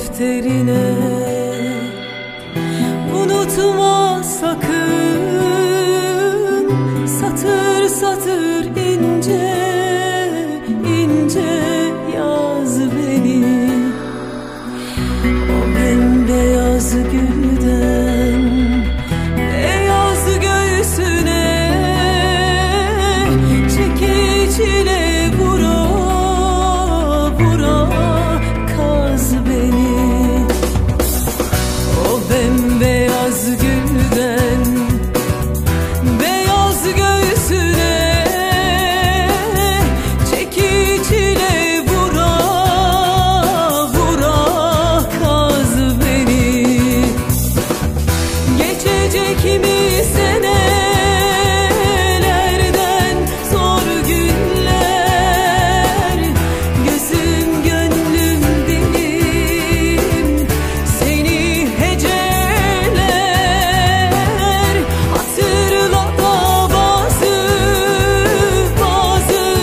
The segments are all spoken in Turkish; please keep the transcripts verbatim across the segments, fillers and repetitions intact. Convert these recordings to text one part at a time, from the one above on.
defterine. Unutma sakın, satır satır ince ince yaz beni. O bembeyaz gülden beyaz göğsüne çekiçle vura vura kaz beni. O bembeyaz gülden beyaz göğsüne çekiçle vura vura kaz beni. Geçecek mi senelerden zor günler, gözüm gönlüm dilim seni heceler. Hatırla da bazı bazı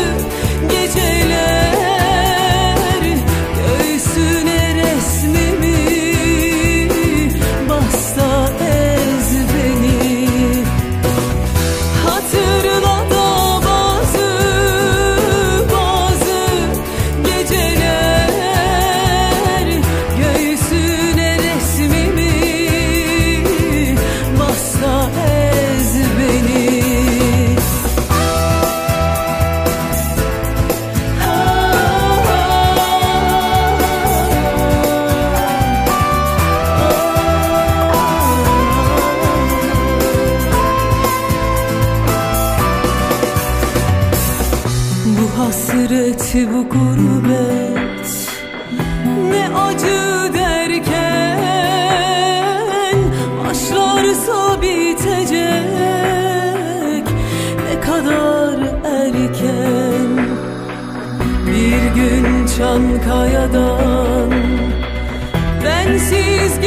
geceler, göğsüne resmimi bas da ez beni. Hatırla da bazı bazı geceler, göğsüne resmimi bas da ez beni. Bu hasret, bu gurbet ne acı derken, başlarsa bitecek ne kadar erken. Bir gün Çankaya'dan bensiz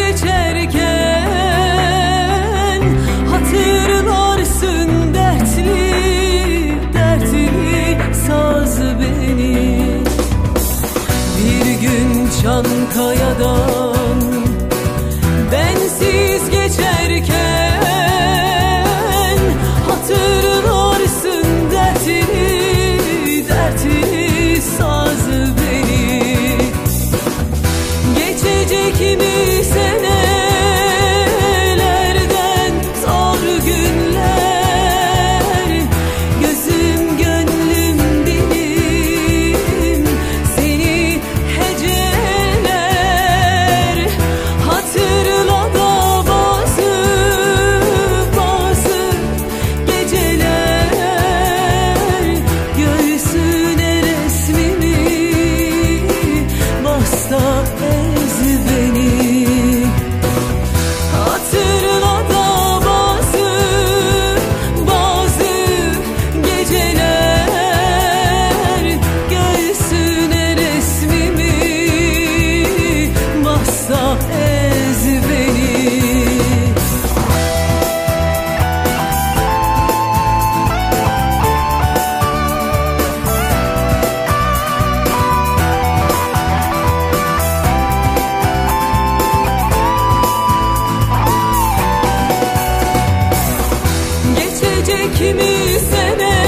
geçerken, hatırlarsın dertli dertli saz beni. Bir gün Çankaya'dan bensiz geçerken, hatırlarsın dertli dertli saz beni. Geçecek mi senelerden zor günler, gözüm gönlüm dilim seni heceler. Hatırla da bazı bazı geceler, göğsüne resmimi bas da ez beni. Hatırla da bazı bazı geceler, göğsüne resmimi bas da ez beni. Geçecek mi sene